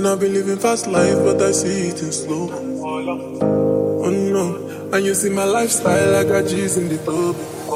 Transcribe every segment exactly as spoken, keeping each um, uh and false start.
I've been living fast life, but I see it in slow. Oh no, and you see my lifestyle, I got G's in the club.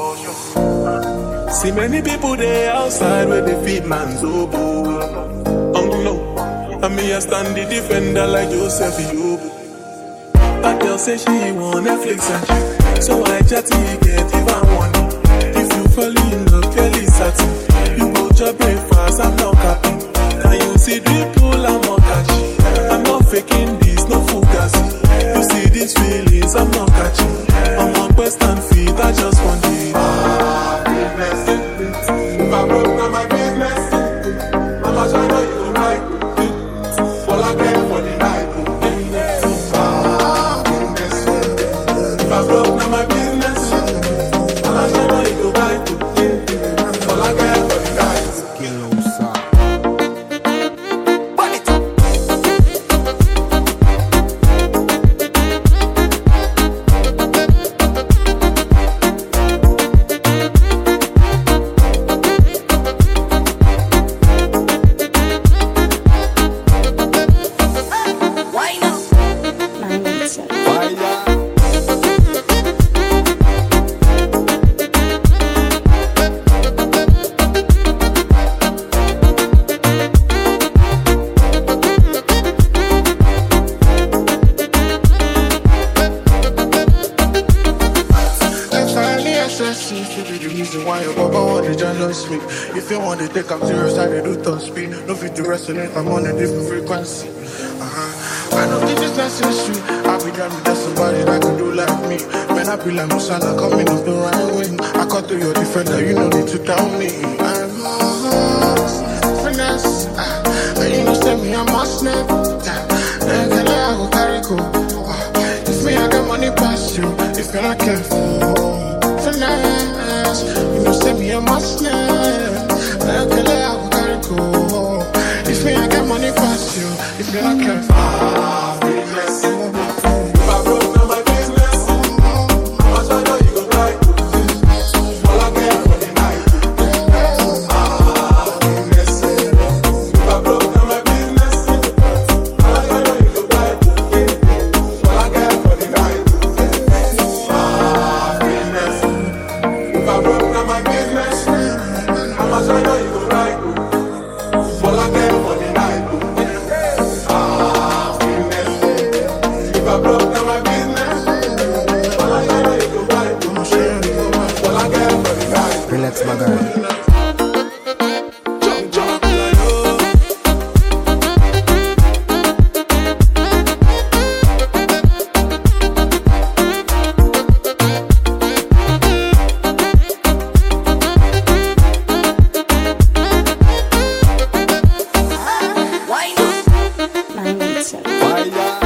See many people there outside where they feed man's oboe. Oh no, and me I stand the defender like Joseph Yobo. That girl say she want Netflix and chill, so I chat to get if I want it. If you fall in love, Kelly satin, you go to breakfast, I'm not capping. And you see people, I'm not catching. I'm not faking this, no fugazi. You see these feelings, I'm not catching. I'm on quest and feet, I just want it. Ah, business. If I broke down my business, I'ma try to you right. All I care for the night. Ah, business. If I broke down my business, I'ma try to you right. All I care for the night. If you want to take I'm serious, I do top speed. No fit to resonate, I'm on a different frequency. Uh-huh. I know this is necessary. I'll be done with somebody that can do like me. Man, I be like Musala coming off the right wing. I cut to your defender, you no need to tell me. I'm lost, finesse. Uh, and you know, send me a must snap. Then can I go carry go? Uh, if me, I got money past you. If you're not careful, finesse. You know, send me a must snap. If me I get money past you, if you're not careful. Ah, business. If I broke down my business, I'ma try to you go right. All I care for the night. Ah, business. If I broke down my business, I'ma try to you go right. All I care for the night. Ah, business. If I broke down my business, I'ma try to you go right. All I care for the night. Ah, business. If I broke down my business, all I care is to buy. All I care for the night. Relax, my guy. Why not? nine eight seven.